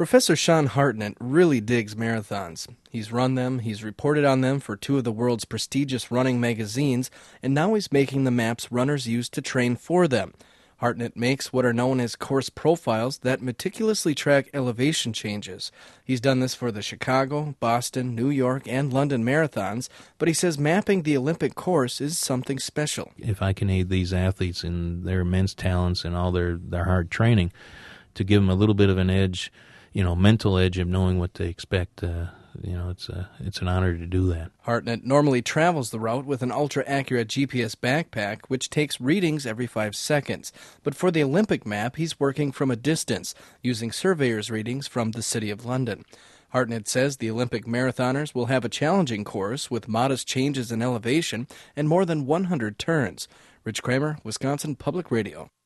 Professor Sean Hartnett really digs marathons. He's run them, he's reported on them for two of the world's prestigious running magazines, and now he's making the maps runners use to train for them. Hartnett makes what are known as course profiles that meticulously track elevation changes. He's done this for the Chicago, Boston, New York, and London marathons, but he says mapping the Olympic course is something special. If I can aid these athletes in their immense talents and all their hard training to give them a little bit of an edge, mental edge of knowing what to expect, it's an honor to do that. Hartnett normally travels the route with an ultra-accurate GPS backpack, which takes readings every 5 seconds. But for the Olympic map, he's working from a distance, using surveyors' readings from the City of London. Hartnett says the Olympic marathoners will have a challenging course with modest changes in elevation and more than 100 turns. Rich Kramer, Wisconsin Public Radio.